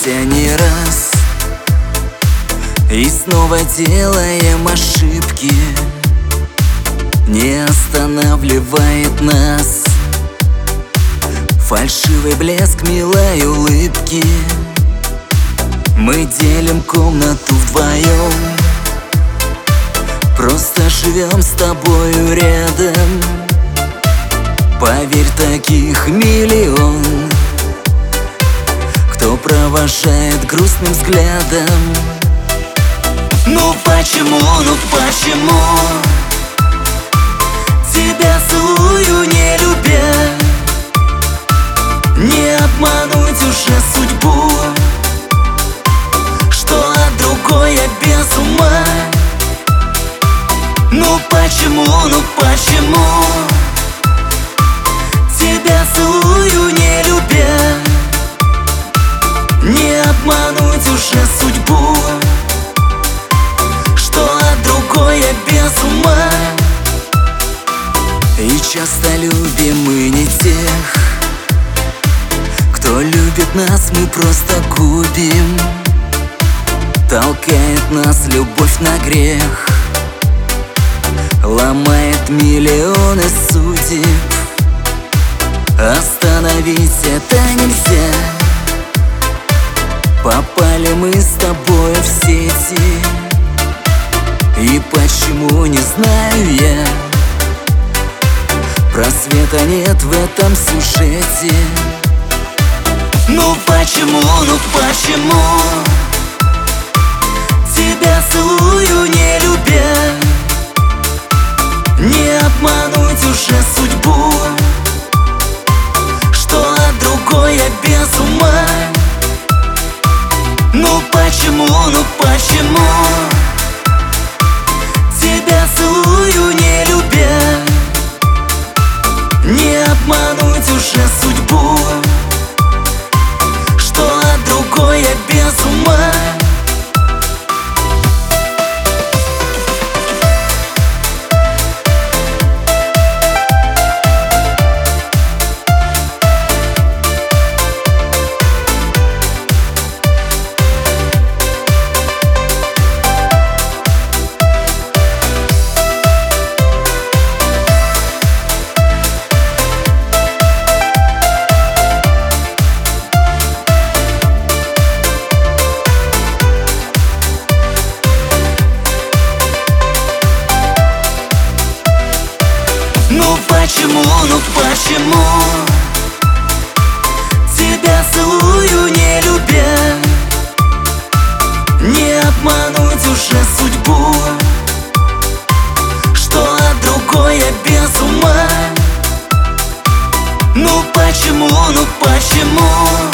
ошибся не раз, и снова делаем ошибки. Не останавливает нас фальшивый блеск милой улыбки. Мы делим комнату вдвоем, просто живем с тобою рядом. Поверь, таких миллион, кто провожает грустным взглядом. Ну почему тебя целую, не любя? Не обмануть уже судьбу, что от другой я без ума. Ну почему тебя целую, не любя? Не обмануть уже судьбу, что от другой я без ума. И часто любим мы не тех, кто любит нас, мы просто губим. Толкает нас любовь на грех, ломает миллионы судеб. Остановить это нельзя. Попали мы с тобой в сети, и почему, не знаю я. Просвета нет в этом сюжете. Ну почему тебя целую, не любя? Не обмануть уже судьбу, что от другой я без ума. Ну почему тебя целую, не любя? Не обмануть уже судьбу, что от другой я без ума. Почему тебя целую, не любя? Не обмануть уже судьбу, что от другой я без ума. Ну почему